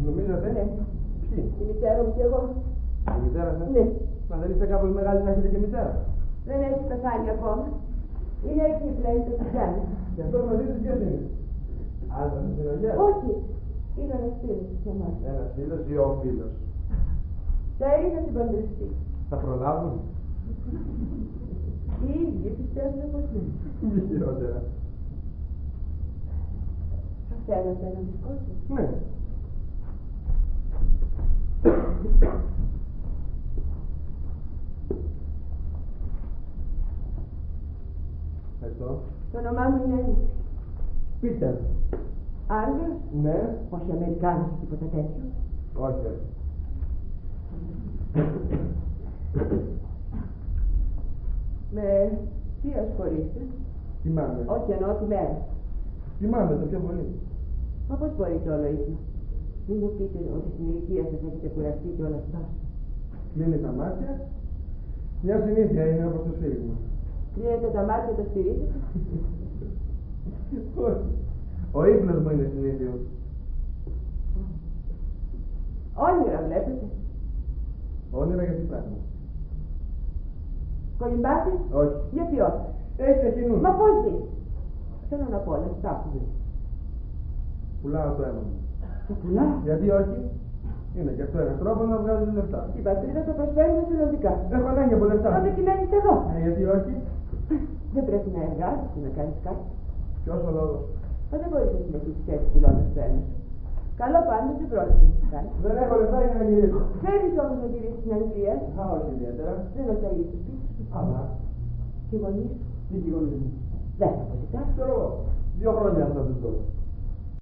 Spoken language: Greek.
Νομίζετε? Ναι. Ποιοι? Η μητέρα μου και εγώ. Η μητέρα σας? Ναι. Μα δεν είστε κάπως μεγάλη να έχετε και μητέρα? Δεν έχει πεθάνει ακόμα. Είναι εκεί πλέον στο Κιτζάνι. Και αυτός μαζί του ποιος είναι? Άντρας της συνογιάς? Όχι. Είναι ένας φίλος της μαμάς. Ένας φίλος ή ο φίλος? Θέλει να την παντρευτεί. Θα προλάβουν? Οι ίδιοι πιστεύουν πως είναι. Μη χειρότερα. Θα θέλατε ένα μπισκότο? Ναι. Ευχαριστώ. Το όνομά μου είναι Έλλης. Πίτερ. Άγγλος? Ναι. Όχι Αμερικάνος, τίποτα τέτοιο. Όχι, όχι. Με τι ασχολείστε? Κοιμάμαι. Όχι εννοώ τη μέρα. Κοιμάμαι το πιο πολύ. Μα πώς μπορεί το όλο ύπνο? Μην μου πείτε ότι στην ηλικία σας έχετε κουραστεί και όλα αυτά. Κλείνει τα μάτια. Μια συνήθεια είναι όπως το σφύριγμα. Κλείνετε τα μάτια, το στηρίζετε. Όχι. Ο ύπνος μου είναι συνήθιος. Όνειρα βλέπετε. Όνειρα για τι πράγμα? Κολυμπάτε. Όχι. Γιατί όχι? Έχετε κοινούς. Μα πώς δει? Θέλω να πω όλα αυτά που δει. Πουλάω το αίμα μου. Το πουλάω. Γιατί όχι? Είναι και αυτό ένας τρόπος να βγάλεις λεφτά. Στην πατρίδα το προσφέρουμε εθελοντικά. Έχω ανάγκη από λεφτά. Αν δεν μένεις εδώ. Γιατί όχι? Δεν πρέπει να εργάζεσαι, να κάνεις κάτι. Ποιος ο λόγος? Μα δεν μπορείς να συνεχίσεις έτσι πουλώντας το αίμα σου. Καλό πάντως δεν πρόκειται να σου κάνει. Δεν έχω λεφτά για να γυρίσω. Θέλεις όμως να γυρίσεις στην Αγγλία? Α, όχι ιδιαίτερα. Δεν ρωτάει το σπίτι σου. Αλλά. Και οι γονείς σου. Τι γονείς μου? Δεν θα αποζητάς. Ξέρω εγώ. 2 χρόνια θα τους δώσω.